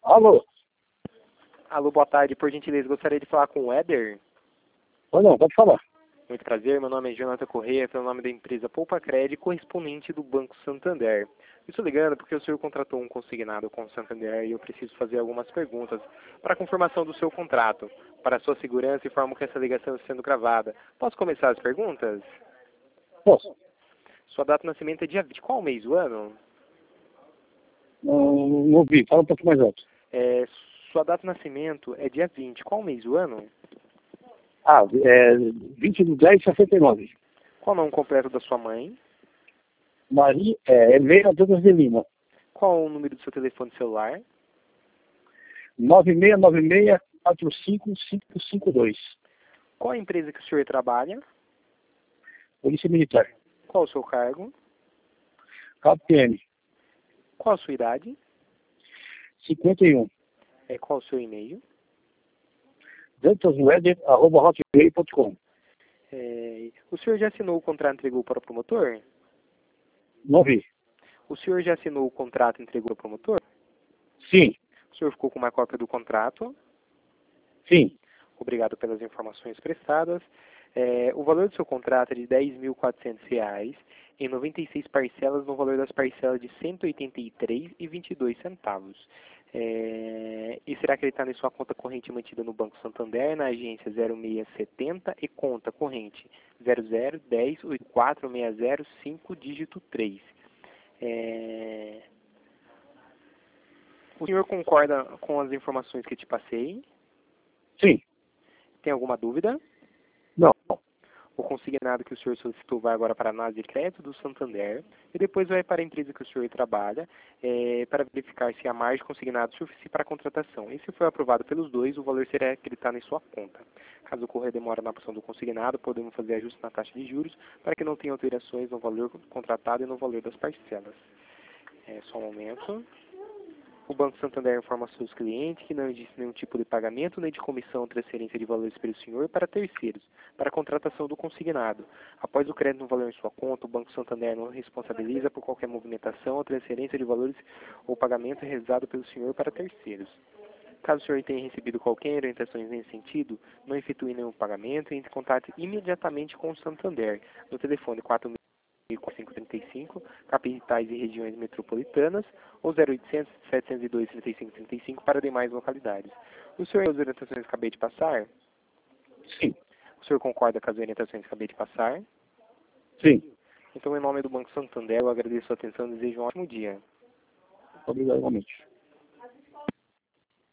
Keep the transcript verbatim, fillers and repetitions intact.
Alô? Alô, boa tarde. Por gentileza, gostaria de falar com o Éder. Ou não, pode falar. Muito prazer, meu nome é Jonathan Corrêa, pelo nome da empresa Poupa Cred, correspondente do Banco Santander. Estou ligando porque o senhor contratou um consignado com o Santander e eu preciso fazer algumas perguntas para a confirmação do seu contrato. Para a sua segurança, informo que essa ligação está sendo gravada. Posso começar as perguntas? Posso? Sua data de nascimento é dia vinte. Qual mês do ano? Não, não ouvi, fala um pouco mais alto. É, sua data de nascimento é dia vinte. Qual mês do ano? Ah, é vinte de dez de sessenta e nove. Qual o nome completo da sua mãe? Maria, é, Helena Douglas de Lima. Qual o número do seu telefone celular? nove seis nove seis quatro cinco cinco cinco dois. Qual a empresa que o senhor trabalha? Polícia Militar. Qual o seu cargo? K P M. Qual a sua idade? cinquenta e um. É, qual o seu e-mail? dantasweder arroba hotmail ponto com. É, o senhor já assinou o contrato e entregou para o promotor? Não vi. O senhor já assinou o contrato e entregou para o promotor? Sim, O senhor ficou com uma cópia do contrato? sim. Obrigado pelas informações prestadas. É, o valor do seu contrato é de dez mil e quatrocentos reais em noventa e seis parcelas no valor das parcelas de cento e oitenta e três reais e vinte e dois centavos. É, e será acreditado em sua conta corrente mantida no Banco Santander, na agência zero seis setenta e conta corrente zero zero dez oitenta e quatro sessenta zero cinco dígito três. É, o senhor concorda com as informações que te passei? Sim. Tem alguma dúvida? Não. O consignado que o senhor solicitou vai agora para a análise de crédito do Santander e depois vai para a empresa que o senhor trabalha é, para verificar se a margem consignada é suficiente para a contratação. E se for aprovado pelos dois, o valor será acreditado em sua conta. Caso ocorra demora na opção do consignado, podemos fazer ajustes na taxa de juros para que não tenha alterações no valor contratado e no valor das parcelas. É, só um momento. O Banco Santander informa aos seus clientes que não existe nenhum tipo de pagamento nem de comissão ou transferência de valores pelo senhor para terceiros, para a contratação do consignado. Após o crédito no valor em sua conta, o Banco Santander não responsabiliza por qualquer movimentação ou transferência de valores ou pagamento realizado pelo senhor para terceiros. Caso o senhor tenha recebido qualquer orientações nesse sentido, não efetue nenhum pagamento e entre em contato imediatamente com o Santander, no telefone quatro mil cinco trinta e cinco, capitais e regiões metropolitanas, ou zero oitocentos, setecentos e dois, trinta e cinco trinta e cinco para demais localidades. O senhor as orientações que acabei de passar? Sim. O senhor concorda com as orientações que acabei de passar? Sim. Então, em nome do Banco Santander, eu agradeço a sua atenção e desejo um ótimo dia. Obrigado, igualmente.